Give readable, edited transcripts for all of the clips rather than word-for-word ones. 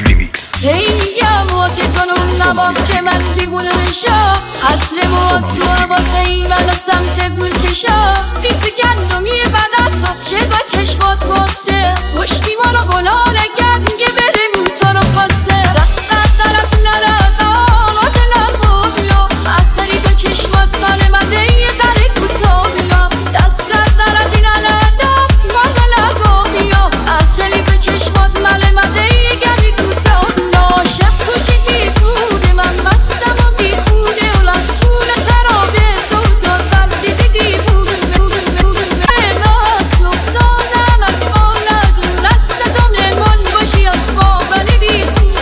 ریمیکس. میگم و تکانون نباف که من دیوونه میشا عطر مواد تو حواسه منو سمت گل کشا بیسی گندمی بدت بخشه با چشمات واسه مشتی ما رو گلال گنگه بریم تو رو پاسه رفتت درت نردان و دلم بودیا از سری دو چشمات مال مده یه ذره کوتاه بیا دستت درت نردان مال لبابیا از سری دو چشمات مال مده یه گلی کوتاه ناشب کوچیکی بوده من مستم و بیخوده اولاد پول خرابه تو تا قلبی دیدی بوده ناس افتادم از مالت دست تو مهمان باشی از بابنی بیخوده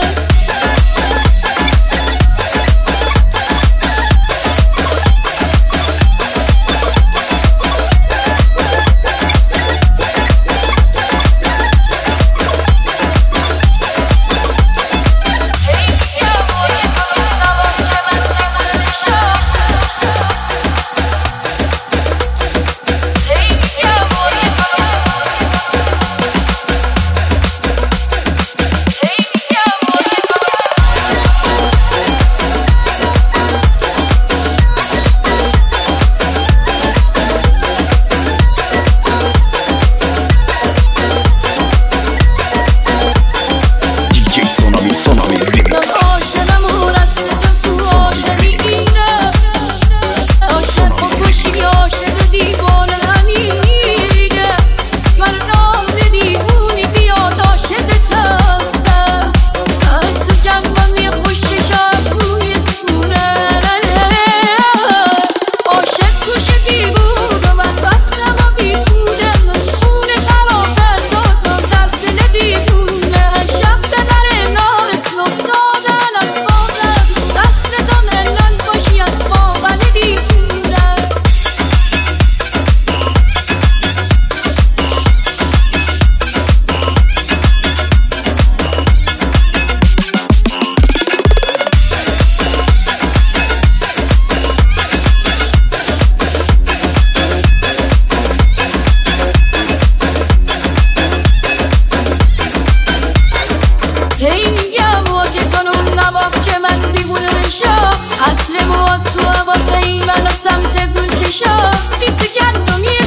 سونامی ریمیکس. عاشقم و رسته تو عاشقی اینه عاشق و کشی عاشق دیوانه همیده من نام دیوونی بیاد عاشقت هستم از تو گندم یه خوش شبوی دونه عاشق کش دیوونه من بستم و بیسوده خونه خرابه دادم در دل دیوونه شب ببره نارس افتادن از بازم دست تو ملن باشی از بابن دیوونه میگم و تکانون نباف که من دیوونه میشا عطر مواد تو حواسه منو سمت گل کشا بیسی گندمی